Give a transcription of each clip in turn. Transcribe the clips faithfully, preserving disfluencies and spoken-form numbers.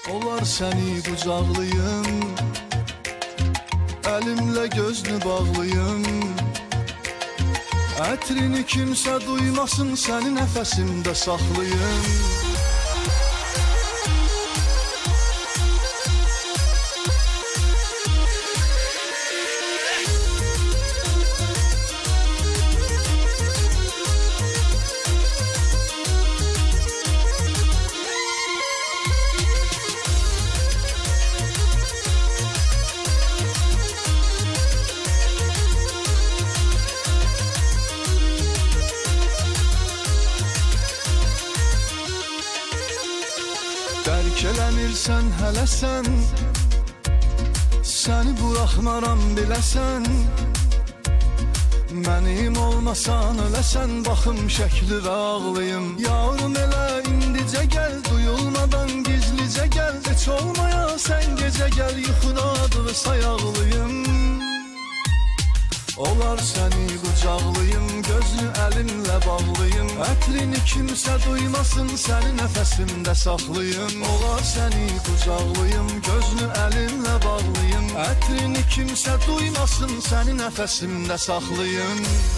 Olar səni qucaqlayım, əlimlə gözünü bağlayım. Ətrini kimsə duymasın, səni nəfəsimdə saxlayım. Dərk eləmirsən hələ sən, səni buraxmaram biləsən. Mənim olmasan öləsən, baxım şəkli və ağlayım. Yarım elə indicə gəl, duyulmadan gizlicə gəl. Heç olmaya sən gecə gəl, yuxudadır sayaqlıyım. Olar səni qucaqlayım, gözünü əlimlə bağlayım. Ətrini kimsə duymasın, səni nəfəsimdə saxlayım. Olar səni qucaqlayım, gözünü əlimlə bağlayım. Ətrini kimsə duymasın, səni nəfəsimdə saxlayım.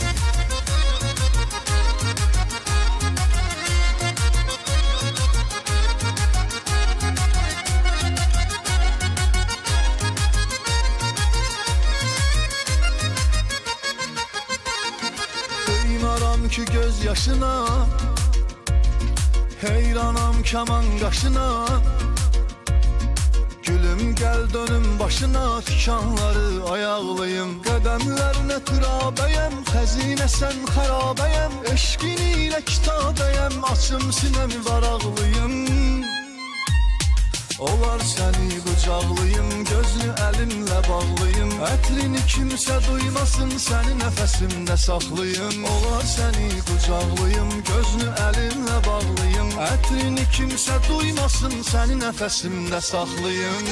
Duymaram ki göz yaşına, heyranam kaman qaşına. Gülüm gəl dönüm başına, tikanları ayaqlayım. Qədəmlərinə türabəyəm, xəzinə sən xərabəyəm. Eşqin ilə kitabəyəm, açım sinəmi varaqlayım. Olar səni qucaqlayım, gözünü əlimlə bağlayım. Ətrini kimsə duymasın, səni nəfəsimdə saxlayım. Olar səni qucaqlayım, gözünü əlimlə bağlayım. Ətrini kimsə duymasın, səni nəfəsimdə saxlayım.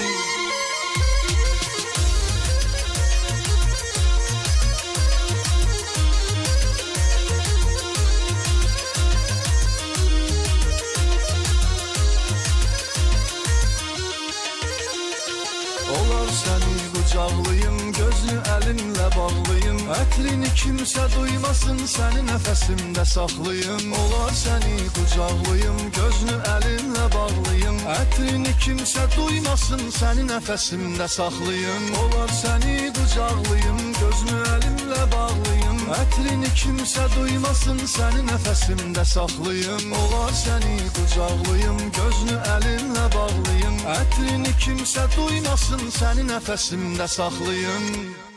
Olar səni qucaqlayım, gözünü əlimlə bağlayım. Ətrini kimsə duymasın, səni nəfəsimdə saxlayım. Olar səni qucaqlayım, gözünü əlimlə bağlayım. Ətrini kimsə duymasın, səni nəfəsimdə saxlayım. Olar səni qucaqlayım, gözünü əlimlə bağlayım. Ətrini kimsə duymasın, səni nəfəsimdə saxlayım. Olar səni qucaqlayım, gözünü əlimlə bağlayım. Ətrini kimsə duymasın, səni nəfəsimdə saxlayım.